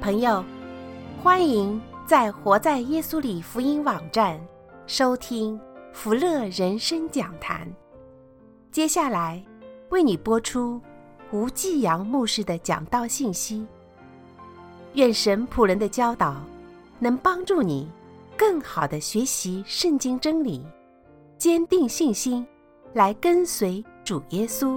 朋友，欢迎在活在耶稣里福音网站收听福乐人生讲坛。接下来为你播出吴继阳牧师的讲道信息。愿神仆人的教导能帮助你更好地学习圣经真理，坚定信心，来跟随主耶稣。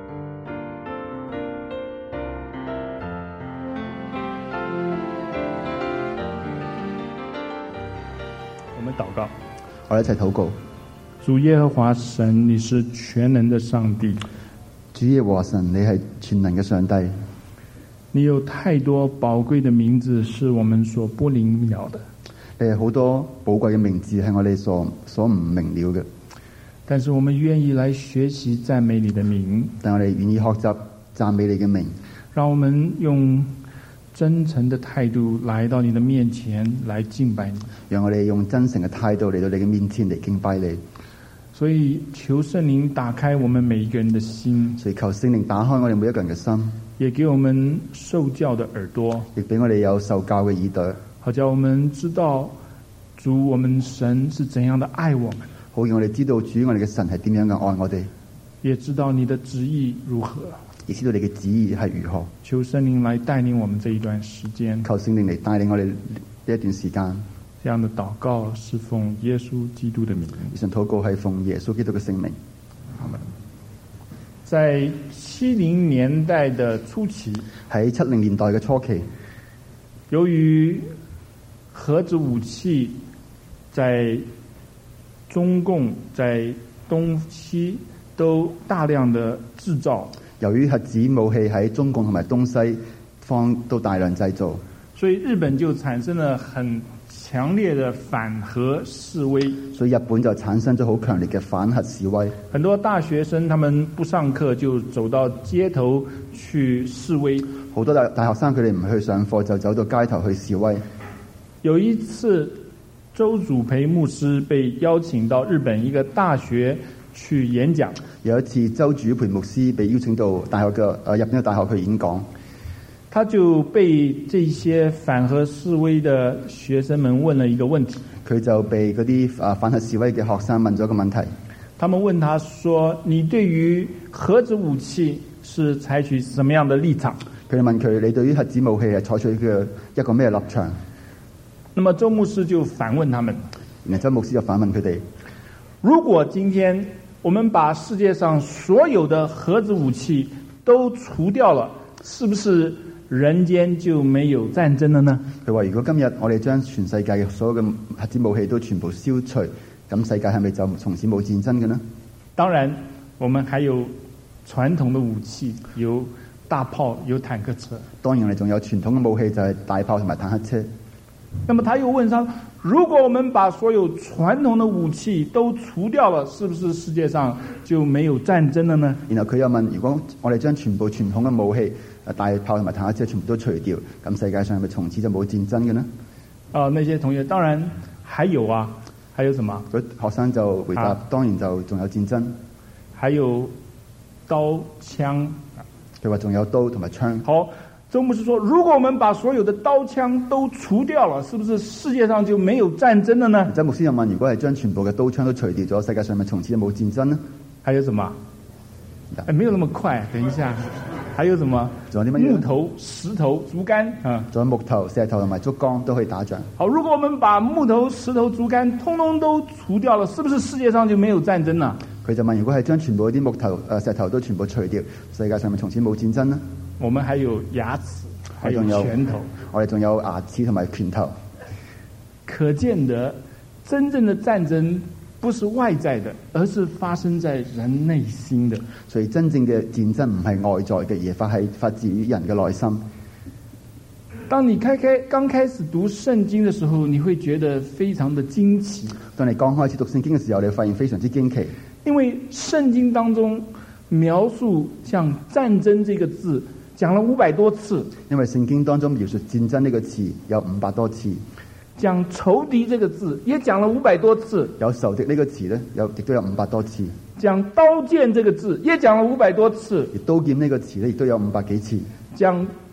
我们祷告， 我哋一齊禱告。 主耶和華神，你是全能的上帝。 主耶和華神，你係全能嘅上帝。 你有太多寶貴的名字是我們所不明了的。 你好多寶貴嘅名字係我哋所唔明了嘅。 但是我們願意來學習讚美你的名。 但我哋願意學習讚美你嘅名。 讓我們用真誠的態度來到你的面前來敬拜你。 讓我哋用真誠嘅態度嚟到你嘅面前嚟敬拜你。 所以求聖靈打開我們每一個人的心。 所以求聖靈打開我哋每一個人嘅心。 也給我們受教的耳朵。 亦俾我哋有受教嘅耳朵。 好叫我們知道主我們神是怎樣的愛我們。 好讓我哋知道主我哋嘅神係點樣嘅愛我哋。 也知道你的旨意如何。 亦知道你嘅旨意係如何。 求聖靈來帶領我們這一段時間。 求聖靈嚟帶領我哋呢一段時間。 這樣的禱告是奉耶穌基督的名。 以上禱告係奉耶穌基督嘅聖名。 好嗎？在70年代的初期， 喺70年代嘅初期， 由於核子武器在中共在東西都大量的製造。 由於核子武器喺中共同埋東西方都大量製造， 所以日本就產生了很強烈的反核示威。 所以日本就產生咗好強烈嘅反核示威。 很多大學生他們不上課就走到街頭去示威。 好多大學生佢哋唔去上課就走到街頭去示威。 有一次周祖培牧師被邀請到日本一個大學去演講。 有一次周祖培牧師被邀請到大學嘅日本嘅大學去演講， 他就被這些反核示威的學生們問了一個問題。 佢就被嗰啲反核示威嘅學生問咗個問題。 他們問他說：你對於核子武器是採取什麼樣的立場？ 佢哋問佢：你對於核子武器係採取嘅一個咩立場？ 那麼周牧師就反問他們。 然後周牧師就反問佢哋： 如果今天我們把世界上所有的核子武器都除掉了，是不是人間就沒有戰爭了呢？ 佢話：如果今日我哋將全世界嘅所有嘅核子武器都全部消除，咁世界係咪就從此冇戰爭嘅呢？ 當然，我們還有傳統的武器，有大炮，有坦克車。 當然，我哋仲有傳統嘅武器，就係大炮同埋坦克車。 那麼他又問他：如果我們把所有傳統的武器都除掉了，是不是世界上就沒有戰爭了呢？ 然後佢又問：如果我哋將全部傳統嘅武器、大炮同埋坦克車全部都除掉，咁世界上係咪從此就冇戰爭嘅呢？ 那些同學當然還有啊，還有什麼？ 學生就回答：當然就仲有戰爭， 還有刀槍。 佢話仲有刀同埋槍。 好。周牧師說：如果我們把所有的刀槍都除掉了，是不是世界上就沒有戰爭了呢？ 周牧師又問：如果係將全部嘅刀槍都除掉咗，世界上咪從此就冇戰爭呢？ 還有什麼？沒有那麼快，等一下。還有什麼？ 仲有啲乜嘢？ 木頭、石頭、竹竿啊， 仲有木頭、石頭同埋竹竿都可以打仗。 好，如果我們把木頭、石頭、竹竿通通都除掉了，是不是世界上就沒有戰爭了？ 佢就問：如果係將全部嗰啲木頭、石頭都全部除掉，世界上咪從此冇戰爭呢？ 我們還有牙齒，還有拳頭， 我哋仲有牙齒同埋拳頭。 可見得真正的戰爭不是外在的，而是發生在人內心的。 所以真正嘅戰爭唔係外在嘅，而係發自於人嘅內心。 當你剛開始讀聖經的時候，你會覺得非常的驚奇。 當你剛開始讀聖經嘅時候，你會發現非常之驚奇， 因為聖經當中描述像戰爭這個字講了500多次， 因為聖經當中描述戰爭呢個詞有500多次， 講仇敵這個字也講了500多次， 有仇敵呢個詞呢，亦都有500多次， 講刀劍這個字也講了500多次， 刀劍呢個詞呢，亦都有500幾次， 講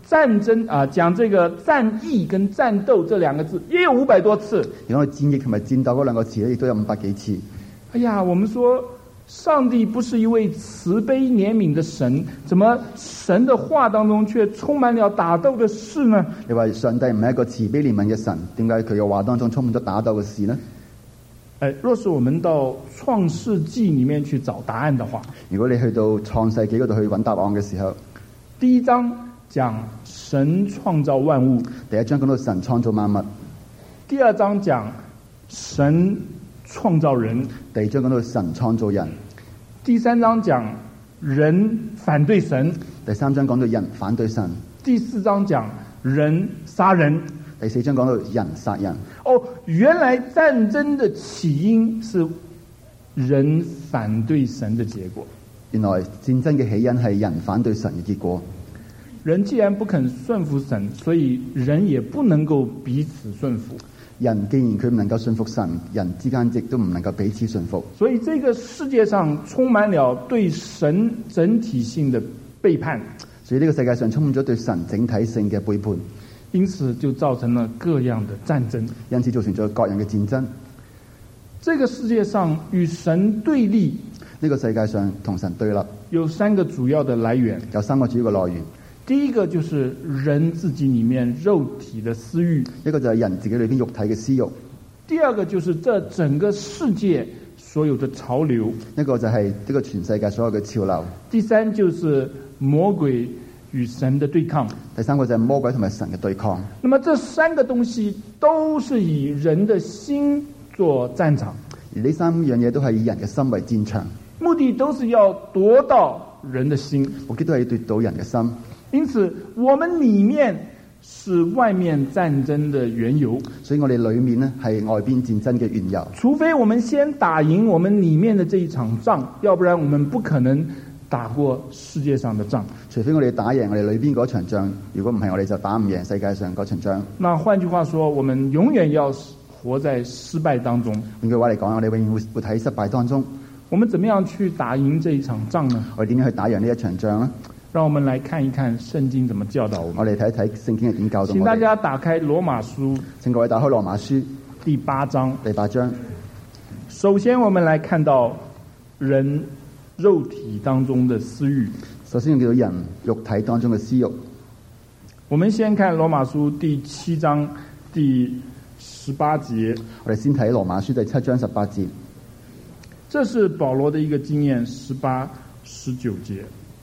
战争讲这个战役跟战斗这两个字也有500多次。 如果戰役同埋戰鬥嗰兩個詞咧，亦都有500幾次。 哎呀，我們說上帝不是一位慈悲憐憫的神，怎麼神的話當中卻充滿了打鬥的事呢？ 你話上帝唔係一個慈悲憐憫嘅神，點解佢嘅話當中充滿咗打鬥嘅事呢？ 若是我們到創世紀裡面去找答案的話， 如果你去到創世紀嗰度去揾答案嘅時候， 第1章講神創造萬物， 第1章講到神創造萬物， 第2章講神創造人， 第2章講到神創造人， 第3章講人反對神， 第3章講到人反對神， 第4章講人殺人， 第4章講到人殺人。 原來戰爭的起因是人反對神的結果。 原來戰爭嘅起因係人反對神嘅結果。 人既然不肯順服神，所以人也不能夠彼此順服。 人既然佢唔能夠順服神，人之間亦都唔能夠彼此順服。 所以這個世界上充滿了對神整體性的背叛。 所以呢個世界上充滿咗對神整體性嘅背叛。 因此就造成了各樣的戰爭， 因此造成咗各樣嘅戰爭。 這個世界上與神對立， 呢個世界上同神對立， 有3個主要的來源， 有3個主要嘅來源。 第一個就是人自己裡面肉體的私慾， 一個就係人自己裏邊肉體嘅私慾。 第二個就是這整個世界所有的潮流， 一個就係呢個全世界所有嘅潮流。 第三就是魔鬼與神的對抗， 第3個就係魔鬼同埋神嘅對抗。 那麼這3個東西都是以人的心做戰場， 而呢3樣嘢都係以人嘅心為戰場， 目的都是要奪到人的心， 目的都係奪到人嘅心。 因此我們裡面是外面戰爭的緣由， 所以我哋裡面呢係外邊戰爭嘅緣由。 除非我們先打贏我們裡面的這一場仗，要不然我們不可能打過世界上的仗。 除非我哋打贏我哋裏邊嗰場仗，如果唔係我哋就打唔贏世界上嗰場仗。 那換句話說，我們永遠要活在失敗當中。 換句話嚟講，我哋永遠會活喺失敗當中。 我們怎麼樣去打贏這一場仗呢？ 我哋點樣去打贏呢一場仗呢？ 讓我們來看一看聖經怎麼教導我們。 我哋睇一睇聖經係點教導我哋。 請大家打開羅馬書， 請各位打開羅馬書第8章。 第8章。 首先我們來看到人肉體當中的私慾。 首先叫做人肉體當中嘅私慾。 我們先看羅馬書第7章第18節。 我哋先睇羅馬書第7章18節。 這是保羅的一個經驗，18、19節。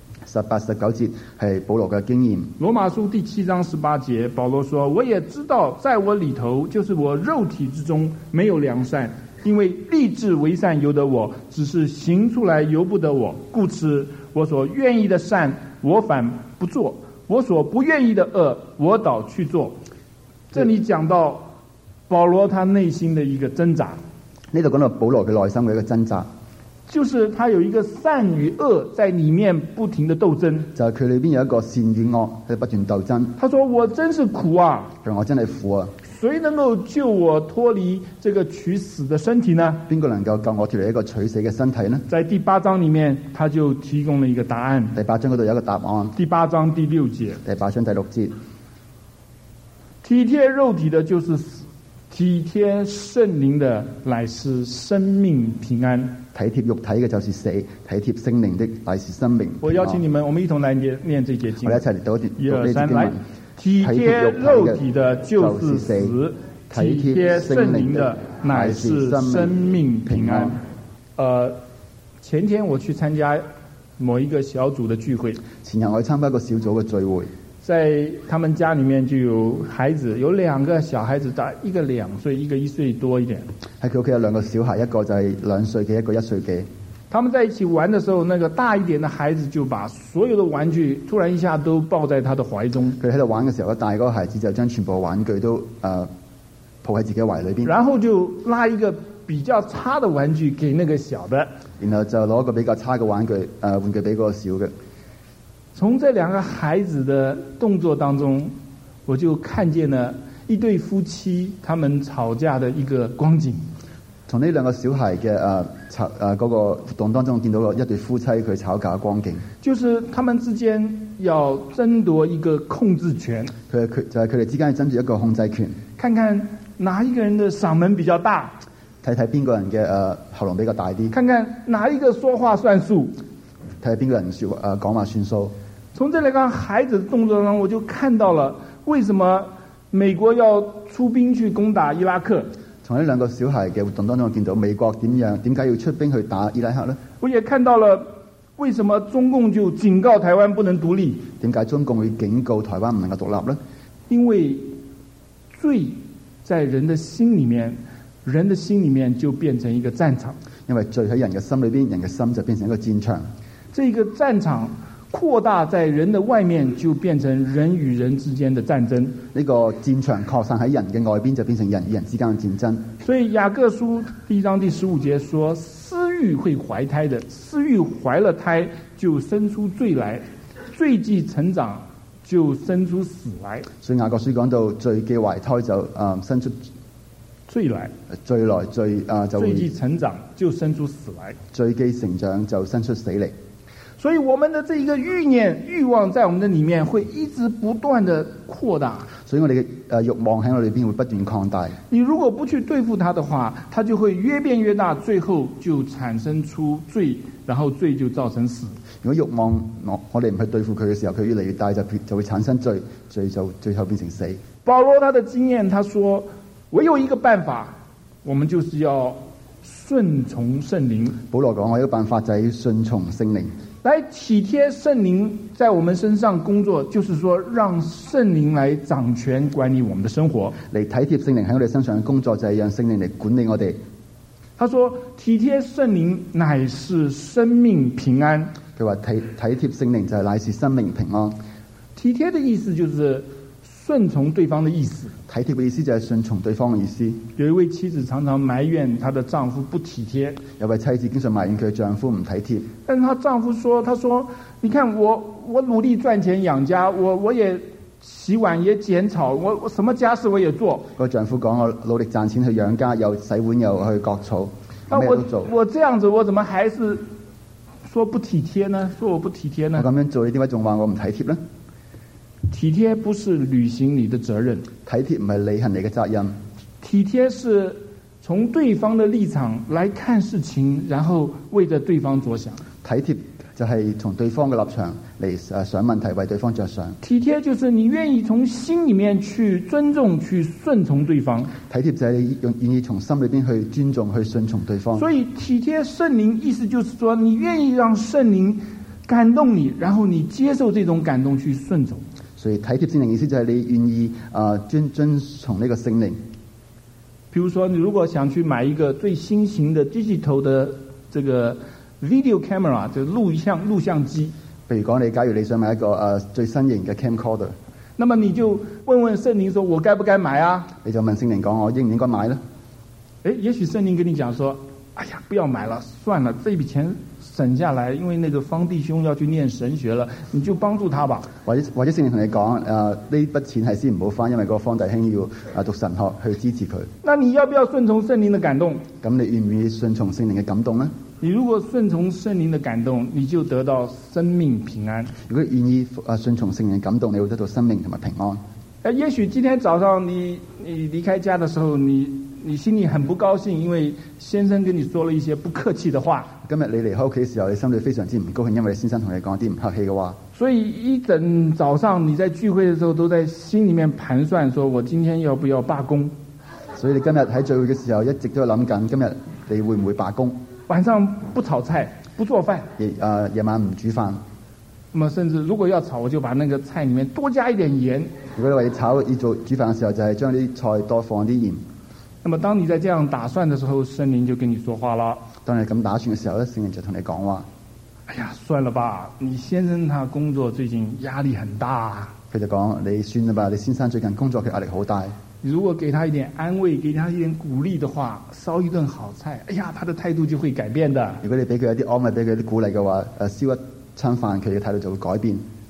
18、19節係保羅嘅經驗。 羅馬書第7章18節，保羅說：我也知道在我裏頭，就是我肉體之中沒有良善，因為立志為善由得我，只是行出來由不得我。故此我所願意的善，我反不做；我所不願意的惡，我倒去做。這裡講到保羅他內心的一個掙扎。 呢度講到保羅嘅內心嘅一個掙扎， 就是他有一個善與惡在裡面不停的鬥爭。 就係佢裏邊有一個善與惡喺不斷鬥爭。 他說：我真是苦啊！ 佢話我真係苦啊！ 誰能夠救我脫離這個取死的身體呢？ 邊個能夠救我脫離一個取死嘅身體呢？ 在第8章裡面，他就提供了一個答案。 第8章嗰度有一個答案。 第8章第6節。 第8章第6節。 體貼肉體的就是死，體貼聖靈的乃是生命平安。 體貼肉體嘅就是死，體貼聖靈的乃是生命平安。 我邀請你們，我們一同來念這節經。 我哋一齊嚟讀呢節經文。 體貼肉體的就是死，體貼聖靈的乃是生命平安。前天我去參加某一個小組的聚會。 前日我去參加一個小組嘅聚會。 在他們家裡面就有孩子，有2個小孩子，一個2歲，一個1歲多一點。喺佢屋企有2個小孩，一個就係2歲幾，一個1歲幾。他們在一起玩的時候，那個大一點的孩子就把所有的玩具突然一下都抱在他的懷中。佢喺度玩嘅時候，大嗰個孩子就將全部玩具都抱喺自己懷裏邊。然後就拉一個比較差的玩具給那個小的，然後就攞一個比較差嘅玩具俾嗰個小嘅。從這2個孩子的動作當中，我就看見了一對夫妻他們吵架的一個光景。從呢2個小孩嘅嗰個活動當中見到一對夫妻佢吵架嘅光景， 就是他們之間要爭奪一個控制權， 就係佢哋之間要爭奪一個控制權， 看看哪一個人的嗓門比較大， 睇睇邊個人嘅喉嚨比較大啲， 看看哪一個說話算數， 睇下邊個人講話算數。 從這兩個孩子的動作中，我就看到了為什麼美國要出兵去攻打伊拉克。 從呢兩個小孩嘅活動當中，我見到美國點解要出兵去打伊拉克呢？ 我也看到了為什麼中共就警告台灣不能獨立。 點解中共會警告台灣唔能夠獨立呢？ 因為罪在人的心裡面，人的心裡面就變成一個戰場。 因為罪喺人嘅心裏邊，人嘅心就變成一個戰場。 這個戰場擴大在人的外面，就變成人與人之間的戰爭。 呢個戰場擴散喺人嘅外邊，就變成人與人之間嘅戰爭。 所以雅各書第1章第15節說：私欲會懷胎的，私欲懷了胎，就生出罪來，罪既成長，就生出死來。 所以雅各書講到罪既懷胎就生出罪來， 罪既成長就生出死來， 罪既成長就生出死嚟。 所以我們的這一個慾望在我們的裡面會一直不斷的擴大。 所以我哋嘅慾望喺我哋裏邊會不斷擴大。 你如果不去對付它的話，它就會越變越大，最後就產生出罪，然後罪就造成死。 如果慾望我哋唔去對付佢嘅時候，佢越嚟越大，就會產生罪，罪就最後變成死。 保羅他的經驗，他說唯有一個辦法，我們就是要順從聖靈。 保羅講，我一個辦法就係要順從聖靈， 來體貼聖靈在我們身上工作，就是說讓聖靈來掌權管理我們的生活。 嚟體貼聖靈喺我哋身上嘅工作，就係讓聖靈嚟管理我哋。 他說體貼聖靈乃是生命平安。 佢話體貼聖靈就係乃是生命平安。 體貼的意思就是順從對方的意思。 體貼嘅意思就係順從對方嘅意思。 有一位妻子常常埋怨她的丈夫不體貼， 有位妻子經常埋怨佢嘅丈夫唔體貼。 但是她丈夫說：他說你看我努力賺錢養家，我也洗碗也剪草，我什麼家事我也做。 個丈夫講，我努力賺錢去養家，又洗碗又去割草，咩都做。 我這樣子，我怎麼還是說不體貼呢？說我不體貼呢？ 我咁樣做，你點解仲話我唔體貼呢？ 體貼不是履行你的責任， 體貼唔係履行你嘅責任。 體貼是從對方的立場來看事情，然後為着對方着想。 體貼就係從對方嘅立場嚟想問題，為對方着想。 體貼就是你願意從心裏面去尊重、去順從對方。 體貼就係你願意從心裏邊去尊重、去順從對方。 所以體貼聖靈意思就是說，你願意讓聖靈感動你，然後你接受這種感動去順從。 所以體貼聖靈意思就係你願意遵從呢個聖靈。 比如說，你如果想去買一個最新型的 digital 的這個 video camera， 就錄像機。譬如講，假如你想買一個最新型嘅 camcorder， 那麼你就問問聖靈說：我該不該買啊？ 你就問聖靈講：我應唔應該買呢？ 也許聖靈跟你講說：哎呀，不要買了，算了，這筆錢省下來，因為那個方弟兄要去念神學了，你就幫助他吧。或者聖靈同你講：呢筆錢係先唔好返，因為個方弟兄要讀神學去支持佢。 那你要不要順從聖靈的感動？ 咁你願唔願意順從聖靈嘅感動呢？ 你如果順從聖靈的感動，你就得到生命平安。 如果願意順從聖靈嘅感動，你會得到生命同埋平安。 也許今天早上你離開家的時候，你心裏很不高興，因為先生跟你說了一些不客氣的話。 今日你離開屋企嘅時候，你心裏非常之唔高興，因為你先生同你講啲唔客氣嘅話。 所以一整早上你在聚會的時候，都在心裏面盤算，說我今天要不要罷工？ 所以你今日喺聚會嘅時候，一直都諗緊，今日你會唔會罷工？ 晚上不炒菜，不做飯， 夜晚唔煮飯。 那麼甚至如果要炒，我就把那個菜裏面多加一點鹽。 如果你話要炒要煮飯嘅時候，就係將啲菜多放啲鹽。 那麼當你在這樣打算的時候，聖靈就跟你說話了。 當你咁打算嘅時候，聖靈就同你講話： 哎呀，算了吧，你先生他工作最近壓力很大。 佢就講：你算啦吧，你先生最近工作嘅壓力好大。 你如果給他一點安慰，給他一點鼓勵的話，燒一頓好菜，哎呀，他的態度就會改變的。 如果你俾佢一啲安慰，俾佢一啲鼓勵嘅話，燒一餐飯，佢嘅態度就會改變。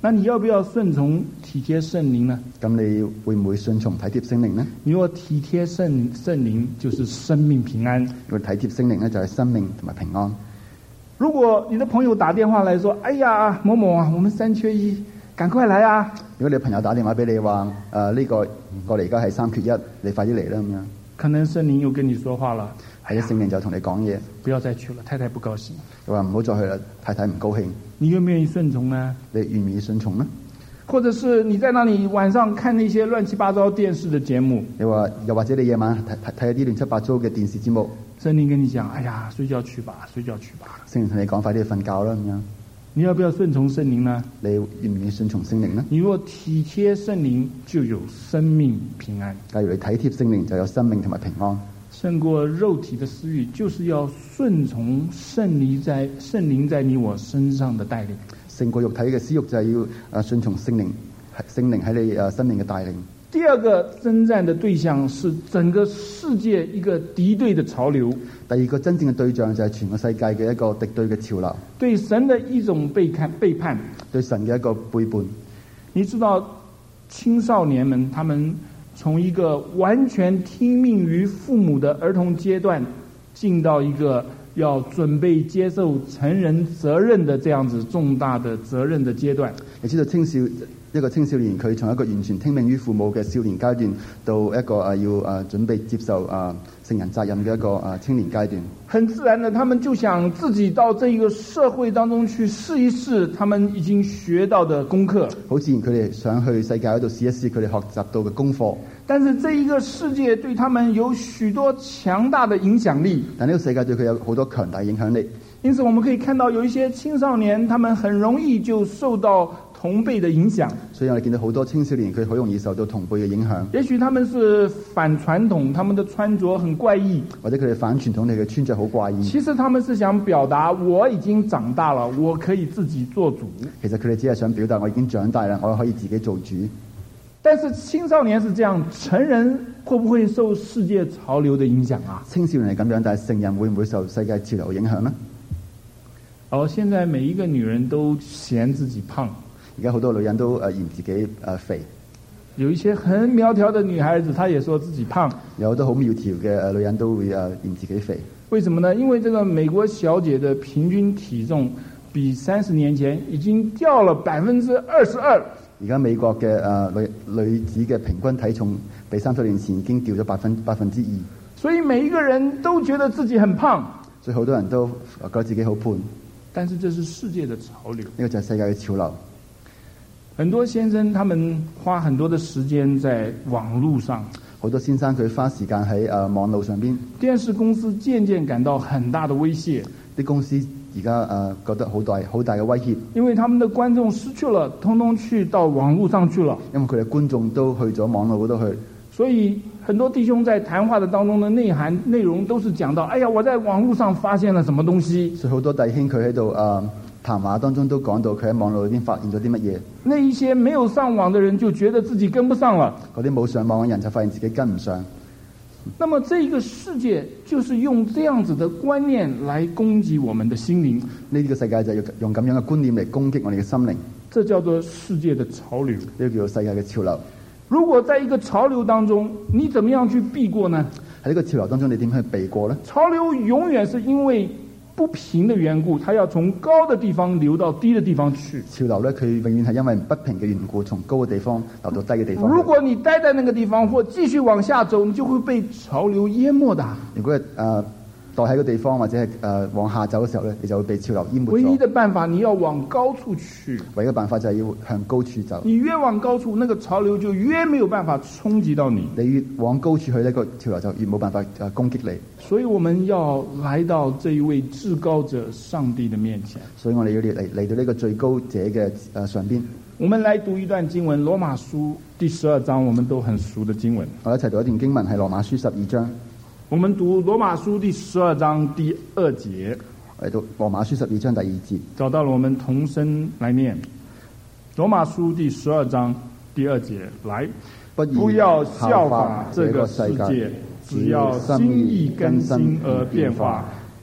那你要不要顺從體貼聖靈呢？ 咁你會唔會順從體貼聖靈呢？ 如果體貼聖靈就是生命平安。 如果體貼聖靈呢，就係生命同埋平安。 如果你的朋友打電話來說，哎呀，某某啊，我們3缺1，趕快來啊！ 如果你朋友打電話俾你話，呢個過嚟而家係3缺1，你快啲嚟啦咁樣。 可能聖靈又跟你說話了， 係啊，聖靈就同你講嘢， 不要再去了，太太不高興。 佢話唔好再去啦，太太唔高興。 你願唔願意順從呢？ 你願唔願意順從呢？ 或者是你在那裡晚上看那些亂七八糟電視的節目， 你話又或者你夜晚睇一啲亂七八糟嘅電視節目， 聖靈跟你講，哎呀，睡覺去吧，睡覺去吧。 聖靈同你講快啲去瞓覺啦咁樣。 你要不要順從聖靈呢？ 你願唔願意順從聖靈呢？ 你若體貼聖靈，就有生命平安。 假如你體貼聖靈，就有生命同埋平安。 勝過肉體的私慾，就是要順從聖靈在你我身上的帶領。 勝過肉體嘅私慾，就係要順從聖靈喺你生命嘅帶領。 第二個征戰的對象是整個世界一個敵對的潮流。 第二個真正嘅對象就係全個世界嘅一個敵對嘅潮流， 對神的一種背叛， 對神嘅一個背叛。 你知道青少年們他們從一個完全聽命於父母的兒童階段，進到一個要準備接受成人責任的這樣子重大的責任的階段。 你知道一個青少年佢從一個完全聽命於父母嘅少年階段，到一個要準備接受成人責任嘅一個青年階段。 很自然的，他們就想自己到這一個社會當中去試一試他們已經學到的功課。 好自然佢哋想去世界嗰度試一試佢哋學習到嘅功課。 但是這一個世界對他們有許多強大的影響力。 但呢個世界對佢有好多強大影響力。 因此我們可以看到有一些青少年，他們很容易就受到同輩的影響。 所以我哋見到好多青少年佢好容易受到同輩嘅影響。 也許他們是反傳統，他們的穿着很怪異， 或者佢哋反傳統，佢嘅穿着好怪異。 其實他們是想表達我已經長大了，我可以自己做主。 其實佢哋只係想表達我已經長大啦，我可以自己做主。 但是青少年是這樣，成人會不會受世界潮流的影響啊？ 青少年係咁樣，但係成人會唔會受世界潮流影響呢？ 現在每一個女人都嫌自己胖， 而家好多女人都嫌自己肥。 有一些很苗條的女孩子，她也說自己胖。 有好多好苗條嘅女人都會嫌自己肥。 為什麼呢？因為這個美國小姐的平均體重比30年前已經掉了22%。 而家美國嘅女子嘅平均體重比30年前已經掉咗2%。 所以每一個人都覺得自己很胖。 所以好多人都覺得自己好胖。 但是這是世界的潮流。 呢個就係世界嘅潮流。 很多先生他們花很多的時間在網絡上。 好多先生佢花時間喺網絡上邊。 電視公司漸漸感到很大的威脅。 啲公司而家覺得好大嘅威脅。 因為他們的觀眾失去了，通通去到網絡上去了。 因為佢哋觀眾都去咗網絡嗰度去。 所以很多弟兄在談話的當中的內容都是講到，哎呀，我在網絡上發現了什麼東西。 所以好多弟兄佢喺度談話當中都講到佢喺網絡裏邊發現咗啲乜嘢。 那一些沒有上網的人就覺得自己跟不上了。 嗰啲冇上網嘅人就發現自己跟唔上。 那麼這個世界就是用這樣子的觀念來攻擊我們的心靈。 呢個世界就用咁樣嘅觀念嚟攻擊我哋嘅心靈。 這叫做世界的潮流。 呢個叫做世界嘅潮流。 如果在一個潮流當中，你怎麼樣去避過呢？ 喺呢個潮流當中，你點去避過呢？ 潮流永遠是因為不平的緣故，它要從高的地方流到低的地方去。 潮流呢，佢永遠係因為不平嘅緣故，從高嘅地方流到低嘅地方。 如果你待在那個地方或繼續往下走，你就會被潮流淹沒的。 如果待喺個地方或者係往下走嘅時候呢，你就會被潮流淹沒咗。 唯一的辦法，你要往高處去。 唯一嘅辦法就係要向高處走。 你越往高處，那個潮流就越沒有辦法衝擊到你。 你越往高處去，呢個潮流就越冇辦法攻擊你。 所以我們要來到這一位至高者上帝的面前。 所以我哋要嚟到呢個最高者嘅上邊。 我們來讀一段經文，羅馬書第12章，我們都很熟的經文。 我一齊讀一段經文，係羅馬書12章。 我們讀羅馬書第12章第2節。 嚟到羅馬書12章第2節。 找到了，我們同聲來念。羅馬書第12章第2節，來，不要效法這個世界，只要心意更新而變化，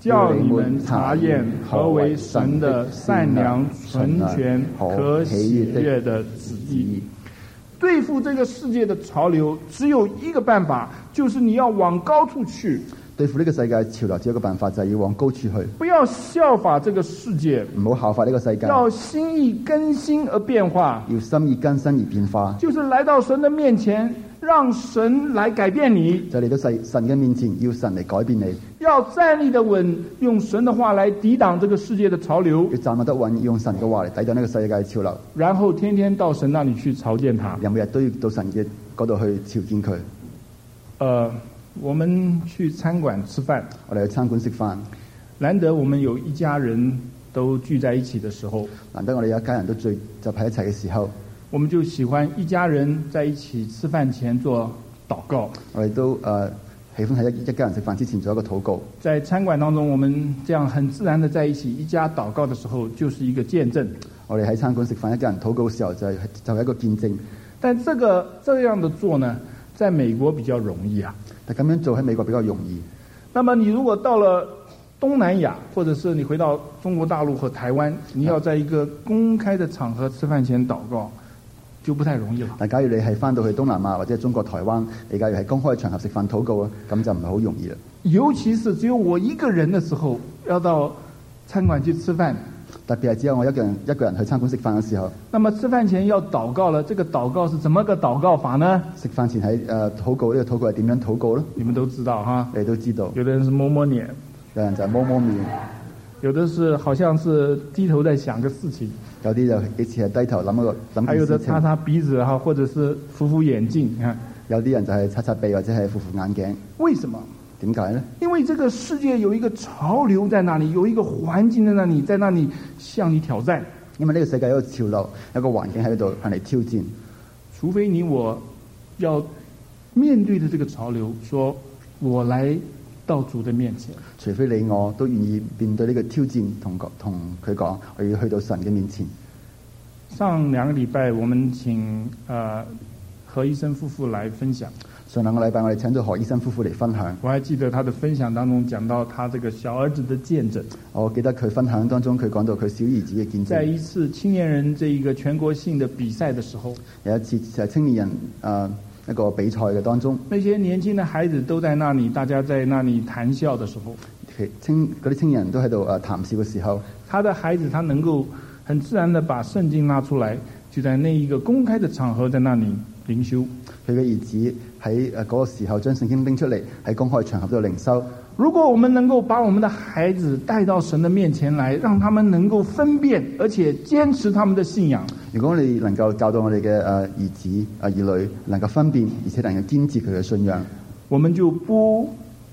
叫你们查验何为神的善良、纯全、可喜悦的旨意。对付这个世界的潮流，只有一个办法，就是你要往高处去。 對付呢個世界潮流，只有一個辦法，就係要往高處去。 不要效法這個世界， 唔好效法呢個世界。 要心意更新而變化， 要心意更新而變化。 就是來到神的面前，讓神來改變你。 就嚟到神嘅面前，要神嚟改變你。 要站立得穩，用神的話來抵擋這個世界的潮流。 要站立得穩，用神嘅話嚟抵擋呢個世界嘅潮流。 然後天天到神那裡去朝見他。 每日都要到神嘅嗰度去朝見佢。 我們去餐館吃飯， 我哋去餐館食飯。 難得我們有一家人都聚在一起的時候， 難得我哋有一家人都聚集喺一齊嘅時候， 我們就喜歡一家人在一起吃飯前做禱告。 我哋都喜歡喺一家人食飯之前做一個禱告。在餐館當中，我們這樣很自然的在一起一家禱告的時候，就是一個見證。 我哋喺餐館食飯，一家人禱告嘅時候就係一個見證。 但這樣的做呢，在美國比較容易啊。 但咁樣做喺美國比較容易。 那麼你如果到了東南亞，或者是你回到中國大陸和台灣，你要在一個公開的場合吃飯前禱告，就不太容易了。 但假如你係翻到去東南亞或者中國台灣，你假如係公開場合食飯禱告啊，咁就唔係好容易啦。 尤其是只有我一個人的時候，要到餐館去吃飯。 特別係只有我一個人去餐館食飯嘅時候。 那麼吃飯前要禱告了，這個禱告是怎麼個禱告法呢？ 食飯前喺禱告，呢個禱告係點樣禱告呢？ 你們都知道哈， 你都知道。 有的人是摸摸臉， 有人就係摸摸面， 有的是好像是低頭在想個事情， 有啲就幾次係低頭諗一個諗。 還有的擦擦鼻子哈，或者是扶扶眼鏡， 有啲人就係擦擦鼻或者係扶扶眼鏡。 為什麼？ 點解呢？ 因為這個世界有一個潮流在那裡，有一個環境在那裡，在那裡向你挑戰。 因為呢個世界有一個潮流，有一個環境喺度向你挑戰。 除非你我要面對着這個潮流，說我來到主的面前。 除非你我都願意面對呢個挑戰，同佢講，我要去到神嘅面前。 上2個禮拜，我們請何醫生夫婦來分享。 上2個禮拜，我哋請咗何醫生夫婦嚟分享。 我還記得他的分享當中講到他這個小兒子的見證。 我記得佢分享當中，佢講到佢小兒子嘅見證。 在一次青年人這一個全國性的比賽的時候， 有一次就係青年人一個比賽嘅當中， 那些年輕的孩子都在那裡，大家在那裡談笑的時候， 嗰啲青年人都喺度談笑嘅時候， 他的孩子他能夠很自然地把聖經拿出來，就在那一個公開的場合在那裡靈修。 佢嘅兒子喺嗰個時候將聖經拎出嚟，喺公開場合度靈修。 如果我們能夠把我們的孩子帶到神的面前來，讓他們能夠分辨，而且堅持他們的信仰。 如果你能夠教導我哋嘅兒子兒女能夠分辨，而且能夠堅持佢嘅信仰， 我們就不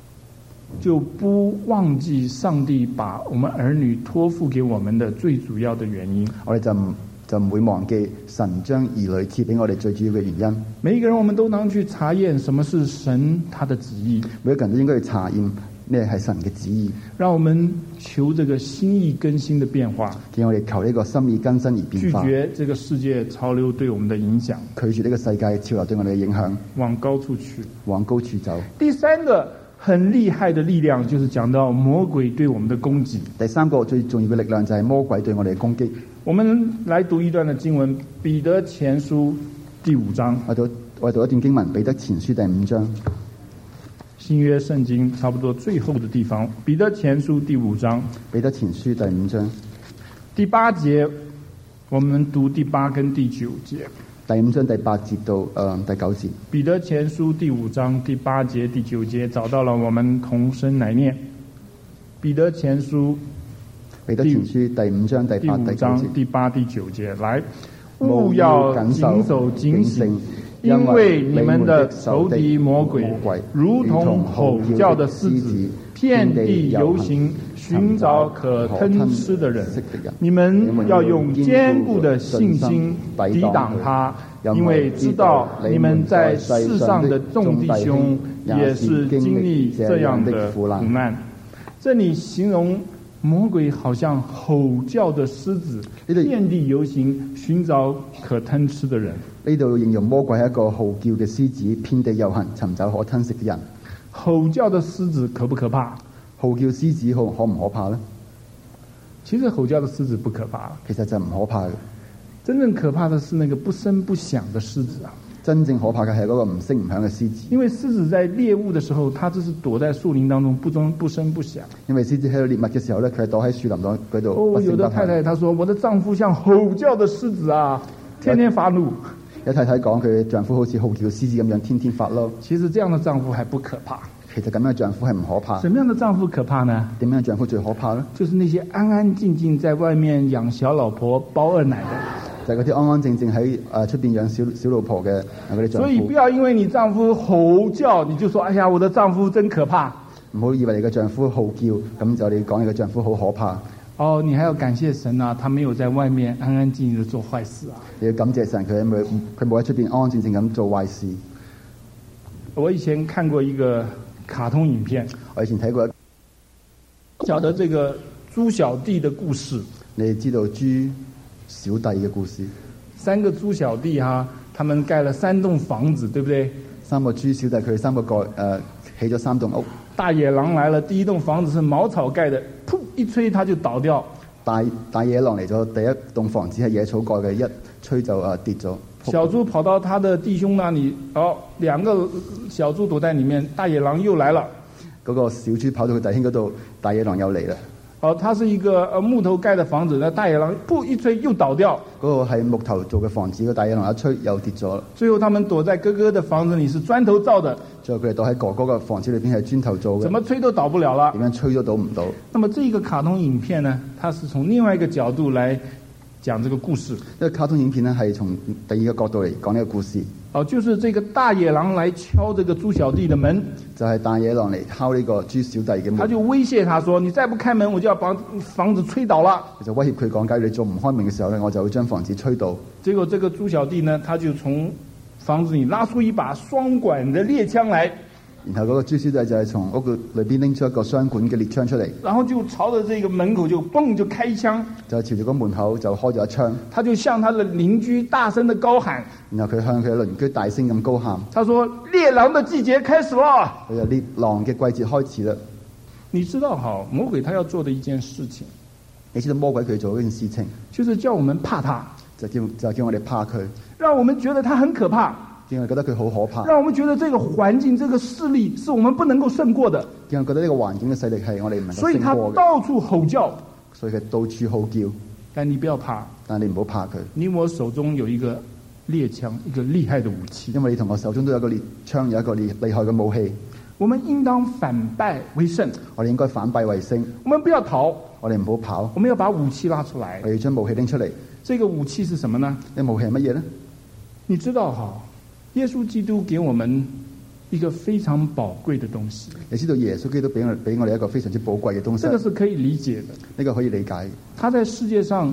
忘記上帝把我們兒女託付給我們的最主要的原因。 我哋就唔會忘記神將兒女賜俾我哋最主要嘅原因。 每一個人我們都能去查驗什麼是神他的旨意。 每一個人都應該去查驗咩係神嘅旨意。 讓我們求這個心意更新的變化。 叫我哋求呢個心意更新而變化。 拒絕這個世界潮流對我們的影響。 拒絕呢個世界潮流對我哋嘅影響。 往高處去。 往高處走。 第三個很厲害的力量，就是講到魔鬼對我們的攻擊。 第三個最重要嘅力量就係魔鬼對我哋嘅攻擊。 我們來讀一段的經文，彼得前書第5章。 我讀一段經文，彼得前書第5章。 新約聖經差不多最後的地方，彼得前書第5章。 彼得前書第5章第8節，我們讀第8跟第9節。 第5章第8節到第9節。 彼得前書第5章第8節第9節，找到了，我們同聲來念。彼得前書第5章第8 第8第9節，來，務要謹守警醒，因為你們的仇敵魔鬼如同吼叫的獅子，遍地遊行，尋找可吞吃的人。你們要用堅固的信心抵擋他，因為知道你們在世上的眾弟兄也是經歷這樣的苦難。這裡形容魔鬼好像吼叫的獅子，遍地遊行，尋找可吞吃的人。 呢度形容魔鬼係一個吼叫嘅獅子，遍地遊行，尋找可吞食嘅人。 吼叫的獅子可不可怕？ 號叫獅子可唔可怕呢？ 其實吼叫的獅子不可怕， 其實就唔可怕嘅。 真正可怕的是那個不聲不響的獅子啊！ 真正可怕嘅係嗰個唔聲唔響嘅獅子。 因為獅子在獵物的時候，它只是躲在樹林當中，不聲不響。 因為獅子喺度獵物嘅時候咧，佢係躲喺樹林嗰度不聲不響。 有的太太她說：我的丈夫像吼叫的獅子啊，天天發怒。 有太太講佢丈夫好似吼叫獅子咁樣，天天發嬲。 其實這樣的丈夫還不可怕。 其實咁樣嘅丈夫係唔可怕。 什麼樣的丈夫可怕呢？ 點樣嘅丈夫最可怕呢？ 就是那些安安靜靜在外面養小老婆包二奶的。 就係嗰啲安安靜靜喺出邊養小老婆嘅嗰啲丈夫。 所以不要因為你丈夫吼叫，你就說：哎呀，我的丈夫真可怕。 唔好以為你嘅丈夫吼叫，咁就你講你嘅丈夫好可怕。 哦，你還要感謝神啊，他沒有在外面安安靜靜的做壞事啊。 你要感謝神，佢冇喺出邊安安靜靜咁做壞事。 我以前看過一個卡通影片， 我以前睇過講的這個豬小弟的故事。 你知道豬小弟嘅故事？3 個豬小弟他們蓋了3棟房子，對不對？3 個豬小弟佢哋3個起咗3棟屋。 大野狼來了，第一棟房子是茅草蓋的，噗一吹它就倒掉。 大野狼嚟咗，第一棟房子係野草蓋嘅，一吹就跌咗。 小豬跑到他的弟兄那裡，2個小豬躲在裡面，大野狼又來了。 嗰個小豬跑到佢弟兄嗰度，大野狼又嚟啦。 它是一個木頭蓋的房子，那大野狼噗一吹又倒掉。 嗰個係木頭做嘅房子，個大野狼一吹又跌咗。 最後他們躲在哥哥的房子裡，是磚頭造的。 最後佢哋躲喺哥哥嘅房子裏邊係磚頭做嘅。 怎麼吹都倒不了了。 點樣吹都倒唔到。 那麼這個卡通影片呢，它是從另外一個角度來講這個故事。 呢個卡通影片呢係從第二個角度嚟講呢個故事。 就是這個大野狼來敲這個豬小弟的門。 就係大野狼嚟敲呢個豬小弟嘅門。 他就威脅他說：你再不開門，我就要把房子吹倒了。 就威脅佢講，假如你做唔開門嘅時候呢，我就會將房子吹倒。 結果這個豬小弟呢，他就從房子裡拉出一把雙管的獵槍來。 然後嗰個豬小弟就係從屋裏邊拎出一個雙管嘅獵槍出嚟， 然後就朝着這個門口就嘣就開一槍， 就朝住個門口就開咗一槍。 他就向他的鄰居大聲的高喊， 然後佢向佢嘅鄰居大聲咁高喊， 他說：獵狼的季節開始了。 佢就獵狼嘅季節開始啦。 你知道魔鬼他要做的一件事情， 你知道魔鬼佢做一件事情， 就是叫我們怕他， 就叫我哋怕佢， 讓我們覺得他很可怕。 因為覺得佢好可怕， 讓我們覺得這個環境、這個勢力是我們不能夠勝過的。 因為覺得呢個環境嘅勢力係我哋唔能夠勝過嘅。 所以他到處吼叫， 所以佢到處吼叫。 但你不要怕， 但你唔好怕佢。 你我手中有一個獵槍，一個厲害的武器。 因為你同我手中都有一個獵槍，有一個厲害嘅武器。 我們應當反敗為勝。 我哋應該反敗為勝。 我們不要逃， 我哋唔好跑。 我們要把武器拉出來。 我要將武器拎出嚟。 這個武器是什麼呢？ 呢武器係乜嘢呢？ 你知道耶穌基督給我們一個非常寶貴的東西。 你知道耶穌基督俾我哋一個非常之寶貴嘅東西。 這個是可以理解的。 呢個可以理解。 他在世界上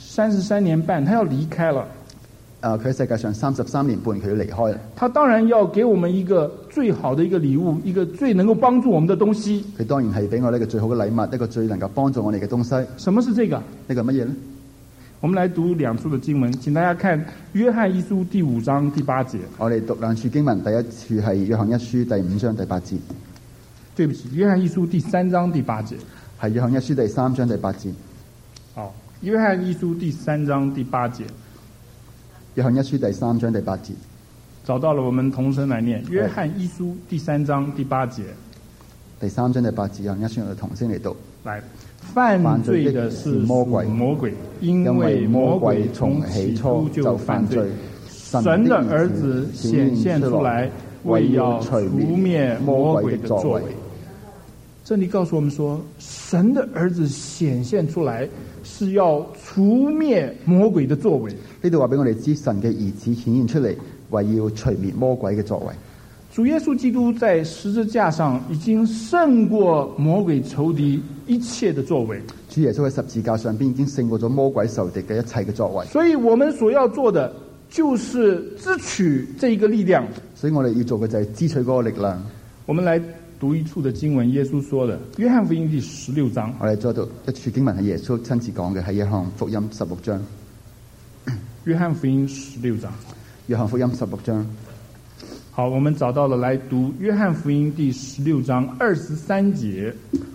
33年半，他要離開了。 佢喺世界上33年半，佢要離開了。 他當然要給我們一個最好的一個禮物，一個最能夠幫助我們的東西。 佢當然係俾我呢個最好嘅禮物，一個最能夠幫助我哋嘅東西。 什麼是這個？ 呢個乜嘢呢？ 我們來讀2處的經文，請大家看約翰一書第5章第8節。我哋讀 2處經文，第一處係約翰一書第5章第8節。 對不起，約翰一書第3章第8節。 係約翰一書第3章第8節。 好，約翰一書第3章第8節。 約翰一書第3章第8節。 找到了，我們同聲來念。約翰一書第3章第8節。 第3章第8節，約翰一書我哋同聲嚟讀。 來。犯罪的是魔鬼，因為魔鬼從起初就犯罪。神的兒子顯現出來，為要除滅魔鬼的作為。這裡告訴我們說，神的兒子顯現出來是要除滅魔鬼的作為。 呢度話俾我哋知，神嘅兒子顯現出嚟，為要除滅魔鬼嘅作為。 主耶穌基督在十字架上已經勝過魔鬼仇敵一切的作為。 主耶穌喺十字架上邊已經勝過咗魔鬼仇敵嘅一切嘅作為。 所以我們所要做的就是支取這一個力量。 所以我哋要做嘅就係支取嗰個力量。 我們來讀一處的經文，耶穌說的，約翰福音第16章。 我哋再讀一處經文係耶穌親自講嘅，係約翰福音16章。 約翰福音16章。 約翰福音16章。 好，我們找到了，來讀約翰福音第16章23節。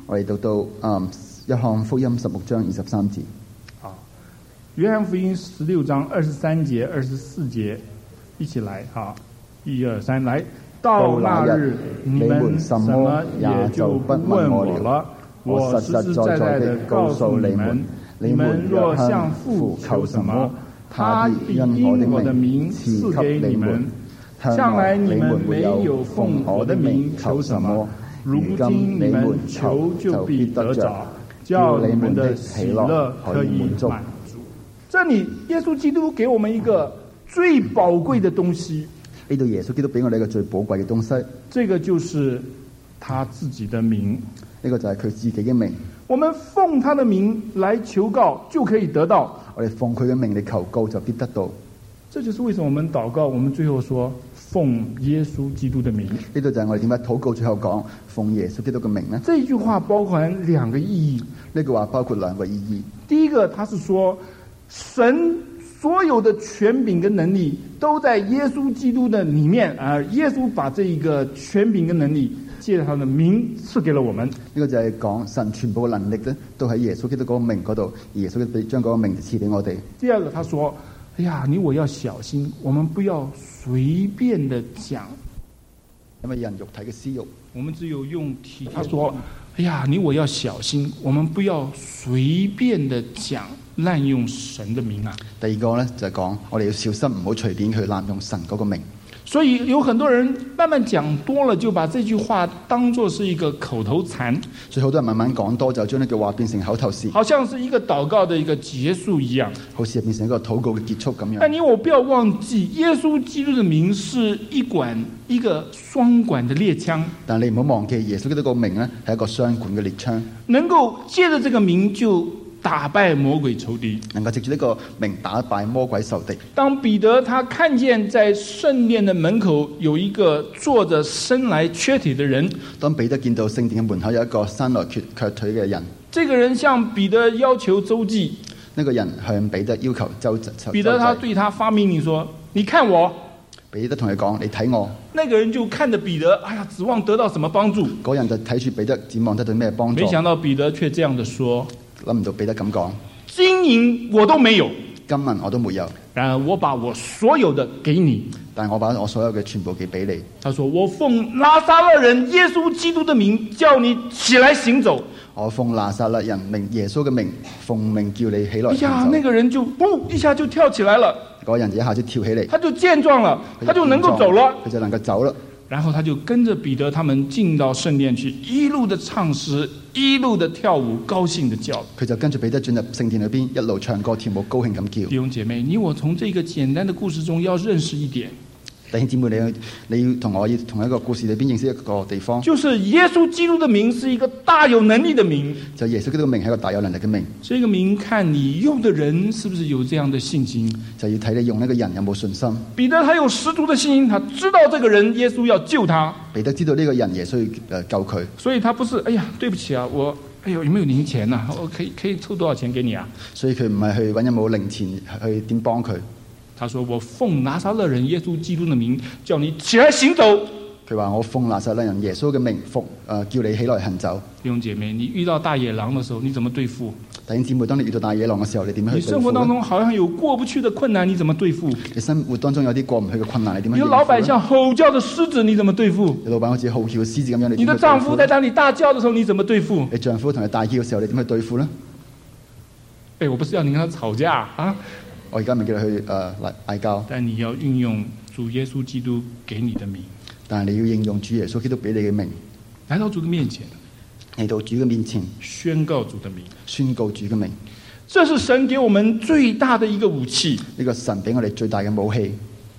我哋讀到約翰福音16章23節。 好，约翰福音16章23节、24节，一起来哈，1、2、3，来。到那日，你们什么也就不问我了。我实实在在的告诉你们，你们若向父求什么，他必因我的名赐给你们。向来你们没有奉我的名求什么，如今你们求就必得着，叫你们的喜乐可以满足。这里耶稣基督给我们一个最宝贵的东西。 呢度耶穌基督俾我哋一個最寶貴嘅東西， 這個就是他自己的名。 呢個就係佢自己嘅名。 我們奉他的名來求告，就可以得到。 我哋奉佢嘅名嚟求告，就必得到。 這就是為什麼我們禱告，我們最後說奉耶穌基督的名。 呢度就係我哋點解禱告最後講奉耶穌基督嘅名呢？ 這一句話包含兩個意義。 呢句話包括兩個意義。 第一個，他是說神所有的權柄跟能力都在耶穌基督的裏面，而耶穌把這一個權柄跟能力借着他的名賜給了我們。呢個就係講神全部嘅能力咧，都喺耶穌基督嗰個名嗰度，耶穌基督將嗰個名賜俾我哋。 第二個，他說：哎呀，你我要小心，我們不要隨便的講， 因為人肉體嘅私欲， 我們只有用體。他說：哎呀，你我要小心，我們不要隨便的講。濫用神的名啊！ 第二個呢，就係講，我哋要小心，唔好隨便去濫用神嗰個名。 所以有很多人慢慢講多了，就把這句話當作是一個口頭禪。 所以好多人慢慢講多，就將呢句話變成口頭禪， 好像是一個禱告的一個結束一樣， 好似變成一個禱告嘅結束咁樣。 但你我不要忘記，耶穌基督的名是一個雙管的獵槍。 但你唔好忘記，耶穌基督個名呢，係一個雙管嘅獵槍， 能夠借着這個名就打敗魔鬼仇敵， 能夠藉住呢個名打敗魔鬼仇敵。當彼得他看見在聖殿的門口有一個坐着生來瘸腿的人， 當彼得見到聖殿嘅門口有一個生來瘸腿嘅人， 這個人向彼得要求周濟， 呢個人向彼得要求周濟。 彼得他對他發命令說：你看我。 彼得同佢講：你睇我。 那個人就看着彼得，哎呀，指望得到什麼幫助？ 嗰人就睇住彼得，指望得到咩幫助？ 沒想到彼得卻這樣的說。 諗唔到彼得咁講， 金銀我都沒有， 金銀我都沒有， 然而我把我所有的給你， 但我把我所有嘅全部給俾你。 他說：我奉拿撒勒人耶穌基督的名，叫你起來行走。 我奉拿撒勒人名耶穌嘅名，奉命叫你起來行走。 呀，那個人就一下就跳起來了， 嗰人一下就跳起嚟， 他就健壯了，他就能夠走了， 佢就能夠走了。 然後他就跟着彼得他們進到聖殿去，一路的唱詩，一路的跳舞，高興的叫。 佢就跟住彼得進入聖殿裏邊，一路唱歌跳舞，高興咁叫。 弟兄姐妹，你我從這個簡單的故事中要認識一點。 弟兄姊妹，你要同我要同一個故事裏邊認識一個地方， 就是耶穌基督的名是一個大有能力的名。 就耶穌基督嘅名係一個大有能力嘅名。 這個名看你用的人是不是有這樣的信心， 就要睇你用呢個人有冇信心。 彼得他有十足的信心，他知道這個人耶穌要救他。 彼得知道呢個人耶穌要救佢， 所以他不是哎呀對不起啊，我有沒有零錢啊？我可以湊多少錢給你啊？ 所以佢唔係去揾有冇零錢去點幫佢。 他說：我奉拿撒勒人耶穌基督的名，叫你起來行走。 佢話：我奉拿撒勒人耶穌嘅名，叫你起來行走。 弟兄姐妹，你遇到大野狼的時候，你怎麼對付？ 弟兄姊妹，當你遇到大野狼嘅時候，你點樣去對付？ 你生活當中好像有過不去的困難，你怎麼對付？ 你生活當中有啲過唔去嘅困難，你點樣？ 有老闆像吼叫的獅子，你怎麼對付？ 你老闆好似吼叫嘅獅子咁樣， 你的丈夫在當你大叫的時候，你怎麼對付？ 你丈夫同你大叫嘅時候，你點去對付呢？ 我不是要你跟他吵架啊！ 我而家唔係叫你去嗌交， 但你要運用主耶穌基督給你的名。 但係你要應用主耶穌基督俾你嘅名， 來到主的面前， 嚟到主嘅面前， 宣告主的名， 宣告主嘅名。 這是神給我們最大的一個武器。 呢個神俾我哋最大嘅武器。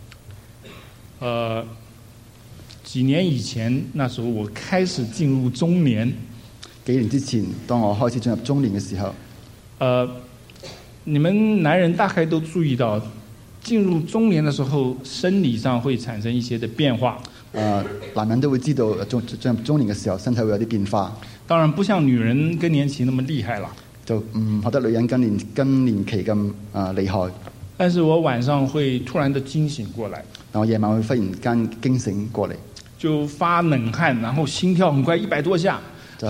幾年以前，那時候我開始進入中年。 幾年之前，當我開始進入中年嘅時候， 你們男人大概都注意到，進入中年的時候，生理上會產生一些的變化。 男人都會知道進入中年嘅時候，身體會有啲變化。當然不像女人更年期那麼厲害了， 就唔覺得女人更年期咁厲害。 但是我晚上會突然的驚醒過來， 我夜晚會忽然間驚醒過嚟， 就發冷汗，然後心跳很快，100多下，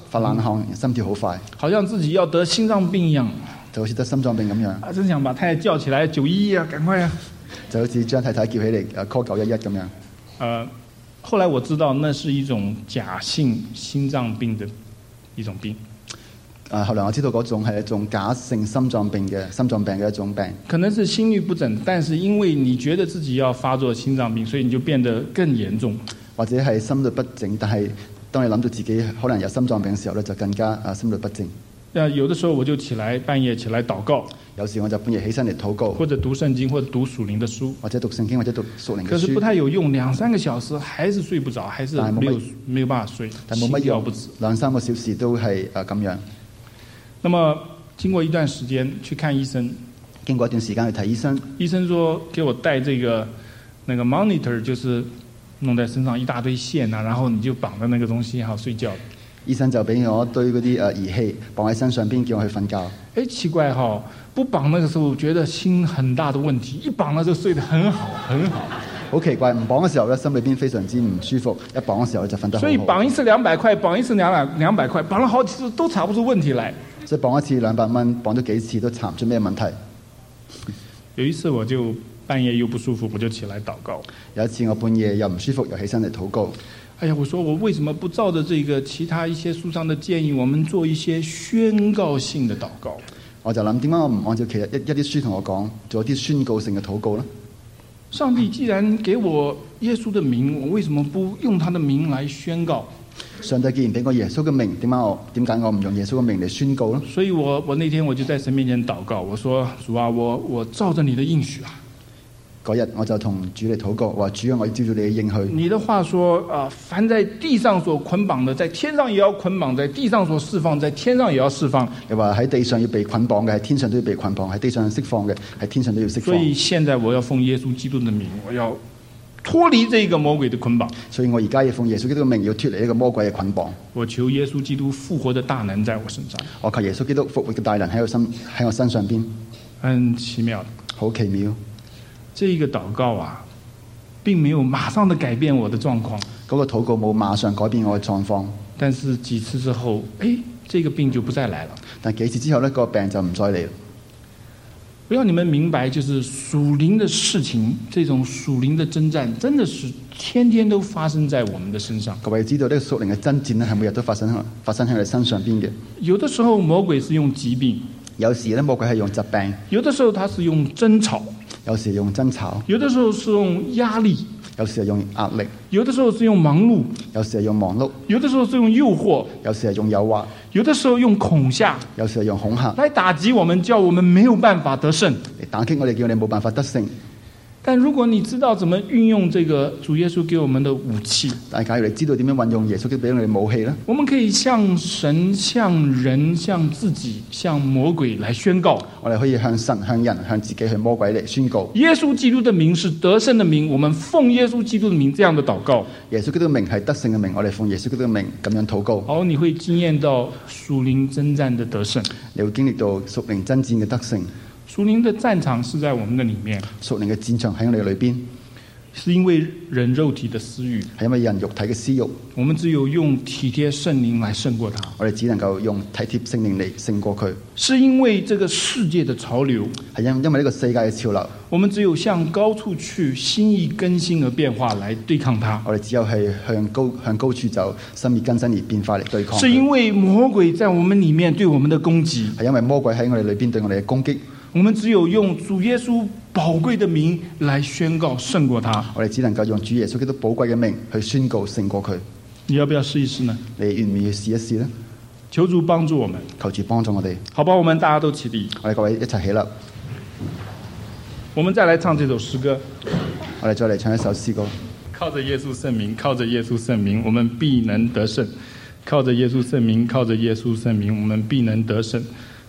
發冷汗，心跳好快， 好像自己要得心臟病一樣。 就好似得心臟病咁樣。 啊，真想把太太叫起來911啊，趕快啊！ 就好似將太太叫起嚟call 911咁樣。 後來我知道那是一種假性心臟病的一種病。 後來我知道嗰種係一種假性心臟病嘅一種病。 可能是心律不整，但是因為你覺得自己要發作心臟病，所以你就變得更嚴重。 或者係心律不整，但係當你諗到自己可能有心臟病嘅時候咧，就更加心律不正。 有的時候我就半夜起來禱告， 有時我就半夜起身嚟禱告， 或者讀聖經，或者讀屬靈的書， 或者讀聖經，或者讀屬靈嘅書。 可是不太有用，2-3個小時還是睡不着，還是沒有辦法睡， 但冇乜用， 不止 2-3個小時都係咁樣。 那麼經過一段時間去看醫生， 經過一段時間去睇醫生， 醫生說給我帶這個那個 monitor，就是弄在身上一大堆線啊，然後你就綁着那個東西好睡覺。 醫生就俾我堆嗰啲儀器綁喺身上邊，叫我去瞓覺。 哎，奇怪哈，不綁那個時候覺得心很大的問題，一綁了就睡得很好，很好。 好奇怪，唔綁嘅時候咧，心裏邊非常之唔舒服；一綁嘅時候就瞓得好好。 所以綁一次200塊，綁一次200塊，綁了好幾次都查不出問題來。 所以綁一次200蚊，綁咗幾次都查唔出咩問題。 有一次我就半夜又不舒服，我就起來禱告。 有一次我半夜又唔舒服，又起身嚟禱告。 哎呀，我說我為什麼不照着這個其他一些書上的建議，我們做一些宣告性的禱告？ 我就諗點解我唔按照其實一啲書同我講，做一啲宣告性嘅禱告呢？ 上帝既然給我耶穌的名，我為什麼不用他的名來宣告？ 上帝既然俾我耶穌嘅名，點解我唔用耶穌嘅名嚟宣告呢？ 所以我那天我就在神面前禱告，我說主啊，我照着你的應許啊。 嗰日我就同主嚟禱告，話主啊，我要照住你嘅應許。 你的話說凡在地上所捆綁的，在天上也要捆綁；在地上所釋放，在天上也要釋放。 你話喺地上要被捆綁嘅，喺天上都要被捆綁；喺地上釋放嘅，喺天上都要釋放。 所以現在我要奉耶穌基督的名，我要脫離這個魔鬼的捆綁。 所以我而家要奉耶穌基督嘅名，要脫離呢個魔鬼嘅捆綁。 我求耶穌基督復活的大能在我身上。 我求耶穌基督復活嘅大能喺我身上邊。 很奇妙， 好奇妙。 這個禱告啊，並沒有馬上的改變我的狀況。 嗰個禱告冇馬上改變我嘅狀況， 但是幾次之後，這個病就不再來了。 但幾次之後呢，個病就唔再嚟。 我要你們明白，就是屬靈的事情，這種屬靈的征戰，真的是天天都發生在我們的身上。 各位知道呢個屬靈嘅征戰呢，係每日都發生喺我哋身上邊嘅。 有的時候魔鬼是用疾病， 有時呢魔鬼係用疾病， 有的時候他是用爭吵， 有時用爭吵， 有的時候是用壓力， 有時係用壓力， 有的時候是用忙碌， 有時係用忙碌， 有的時候是用誘惑， 有時係用誘惑， 有的時候用恐嚇， 有時係用恐嚇， 來打擊我們，叫我們沒有辦法得勝， 嚟打擊我哋，叫你冇辦法得勝。 但如果你知道怎麼運用這個主耶穌給我們的武器， 但假如你知道點樣運用耶穌基督俾我哋武器呢？ 我們可以向神、向人、向自己、向魔鬼來宣告。 我哋可以向神、向人、向自己、向魔鬼嚟宣告。 耶穌基督的名是得勝的名，我們奉耶穌基督的名這樣的禱告。 耶穌基督嘅名係得勝嘅名，我哋奉耶穌基督嘅名咁樣禱告。 好，你會經驗到屬靈征戰的得勝， 你會經歷到屬靈爭戰嘅得勝。 屬靈的戰場是在我們的裡面， 屬靈嘅戰場喺我哋裏邊， 是因為人肉體的私慾， 係因為人肉體嘅私慾， 我們只有用體貼聖靈來勝過它。 我哋只能夠用體貼聖靈嚟勝過佢。 是因為這個世界的潮流， 係因為呢個世界嘅潮流， 我們只有向高處去，心意更新而變化來對抗它。 我哋只有係向高處走，心意更新而變化嚟對抗。 是因為魔鬼在我們裡面對我們的攻擊， 係因為魔鬼喺我哋裏邊對我哋嘅攻擊。 我們只有用主耶穌寶貴的名來宣告勝過他。 我哋只能夠用主耶穌基督寶貴嘅名去宣告勝過佢。 你要不要試一試呢？ 你願唔願意試一試呢？ 求主幫助我們， 求主幫助我哋。 好吧，我們大家都起立， 我哋各位一齊起立。 我們再來唱這首詩歌。 我哋再嚟唱一首詩歌。 靠着耶穌聖名，靠着耶穌聖名，我們必能得勝。靠着耶穌聖名，靠着耶穌聖名，我們必能得勝。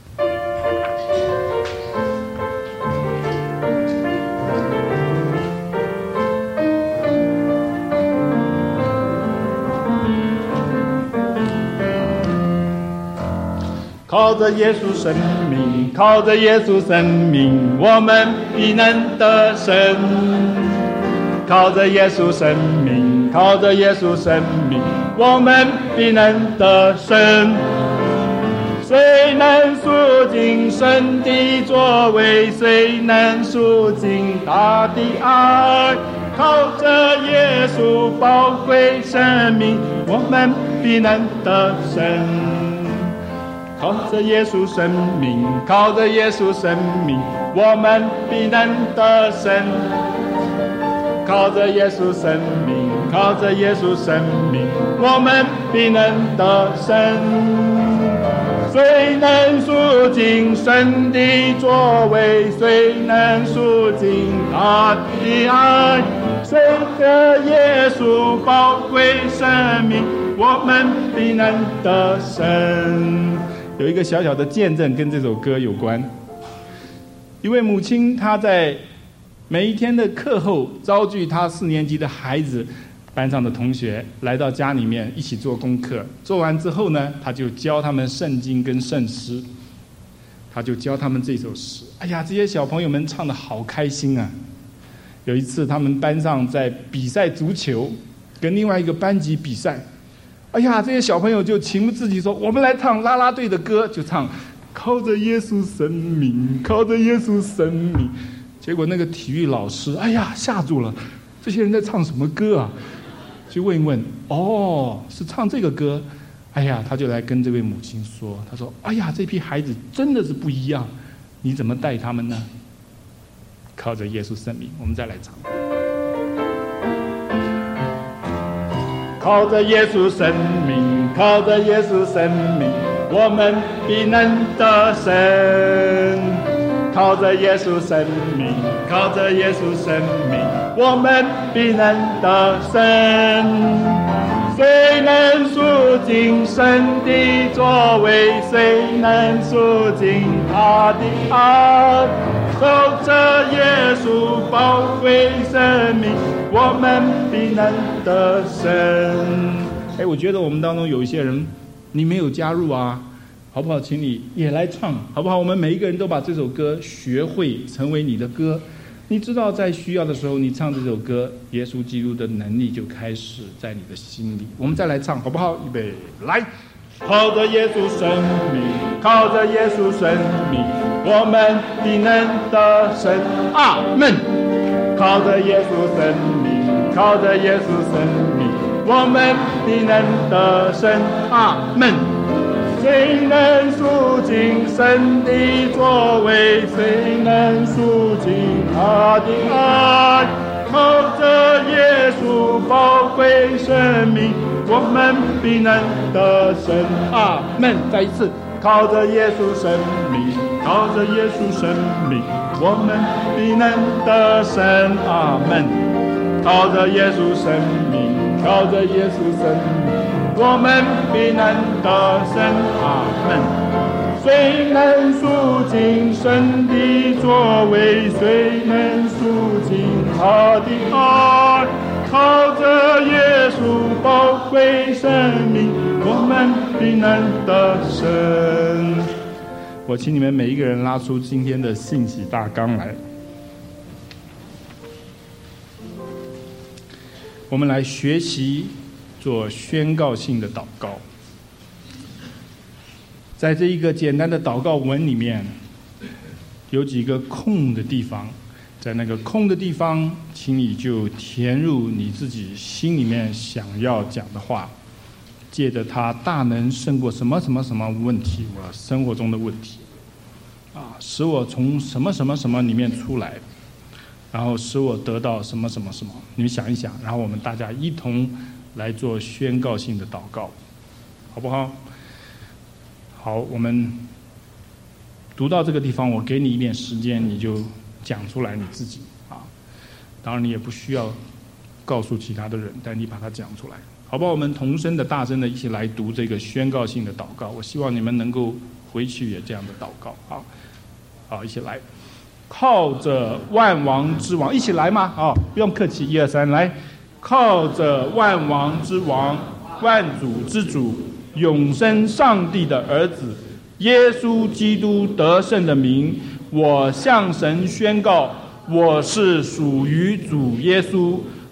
靠着耶穌生命，靠着耶穌生命，我們必能得勝。靠着耶穌生命， 命，靠着耶稣生命，我们必能得胜。谁能赎尽神的作为？谁能赎尽大的爱？靠着耶稣宝贵生命，我们必能得胜。靠着耶稣生命，靠着耶稣生命，我们必能得胜。靠着耶稣生命，靠着耶稣生命，我们必能得胜。谁能赎尽神的作为？谁能赎尽他的爱？随着耶稣宝贵生命，我们必能得胜。有一个小小的见证跟这首歌有关。一位母亲，她在每一天的课后召集她4年级的孩子，班上的同学来到家里面一起做功课，做完之后呢，他就教他们圣经跟圣诗，他就教他们这首诗。哎呀，这些小朋友们唱得好开心啊！有一次他们班上在比赛足球，跟另外一个班级比赛，哎呀，这些小朋友就情不自禁说，我们来唱啦啦队的歌，就唱靠着耶稣生命，靠着耶稣生命。结果那个体育老师，哎呀，吓住了，这些人在唱什么歌啊？去问一问，哦，是唱这个歌。哎呀，他就来跟这位母亲说，他说，哎呀，这批孩子真的是不一样，你怎么带他们呢？靠着耶稣生命，我们再来唱。靠着耶稣生命，靠着耶稣生命，我们必能得胜。靠着耶稣生命，靠着耶稣生命，我们必能得胜。谁能赎尽神的作为？谁能赎尽他的爱？守着耶稣宝贵生命，我们必能得胜。我觉得我们当中有一些人，你没有加入啊，好不好？请你也来唱，好不好？我们每一个人都把这首歌学会，成为你的歌。你知道，在需要的时候，你唱这首歌，耶稣基督的能力就开始在你的心里。我们再来唱，好不好？预备，来！靠着耶稣生命，靠着耶稣生命，我们必能得胜。阿们！靠着耶稣生命，靠着耶稣生命，我们必能得胜。阿们！谁能赎尽神的作为？谁能赎尽他的爱？靠着耶稣宝贵生命，我们必能得胜。阿们！再一次，靠着耶稣生命，靠着耶稣生命，我们必能得胜。阿们！靠着耶稣生命，靠着耶稣生命，我们必能得胜。阿们！谁能赎尽神的作为？谁能赎尽他的爱？靠着耶稣宝贵生命，我们必能得胜。我请你们每一个人拉出今天的信息大纲来，我们来学习做宣告性的祷告。在这一个简单的祷告文里面，有几个空的地方，在那个空的地方，请你就填入你自己心里面想要讲的话，借着它大能胜过什么什么什么问题，我生活中的问题，使我从什么什么什么里面出来，然后使我得到什么什么什么。你们想一想，然后我们大家一同来做宣告性的祷告，好不好？好，我们读到这个地方，我给你一点时间，你就讲出来你自己啊。当然你也不需要告诉其他的人，但你把它讲出来，好不好？我们同声的、大声的一起来读这个宣告性的祷告。我希望你们能够回去也这样的祷告。好，一起来。靠着万王之王，一起来吗？不用客气，1、2、3，来！靠着万王之王、万主之主、永生上帝的儿子耶稣基督得胜的名，我向神宣告，我是属于主耶稣，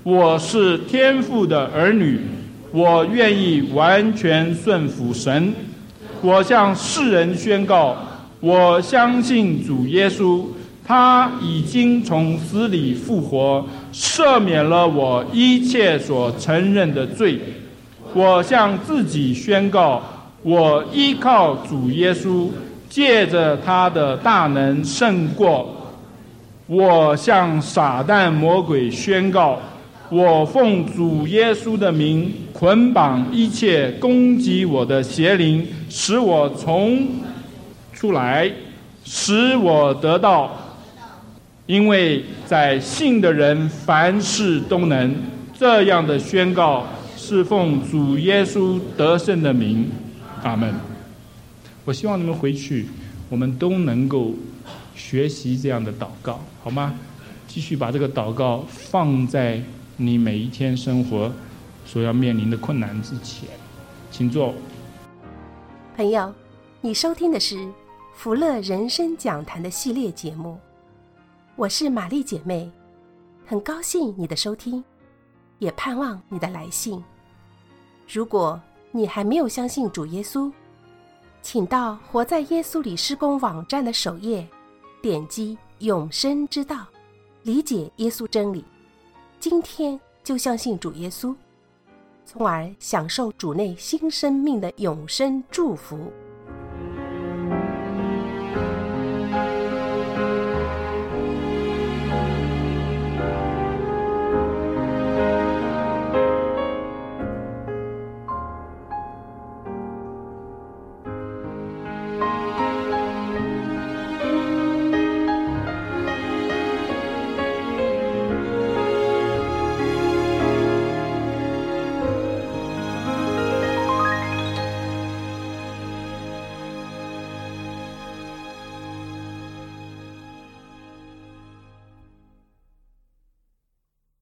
我是天父的儿女，我愿意完全顺服神。我向世人宣告，我相信主耶稣，他已经从死里复活，赦免了我一切所承认的罪。我向自己宣告，我依靠主耶稣，借着他的大能胜过。我向撒旦魔鬼宣告，我奉主耶稣的名捆绑一切攻击我的邪灵，使我从出来，使我得到。因为在信的人凡事都能。这样的宣告是奉主耶稣得胜的名。阿们。我希望你们回去，我们都能够学习这样的祷告，好吗？继续把这个祷告放在你每一天生活所要面临的困难之前。请坐。 朋友，你收听的是福乐人生讲坛的系列节目，我是玛丽姐妹，很高兴你的收听，也盼望你的来信。如果你还没有相信主耶稣，请到活在耶稣里施工网站的首页，点击永生之道，理解耶稣真理，今天就相信主耶稣，从而享受主内新生命的永生祝福。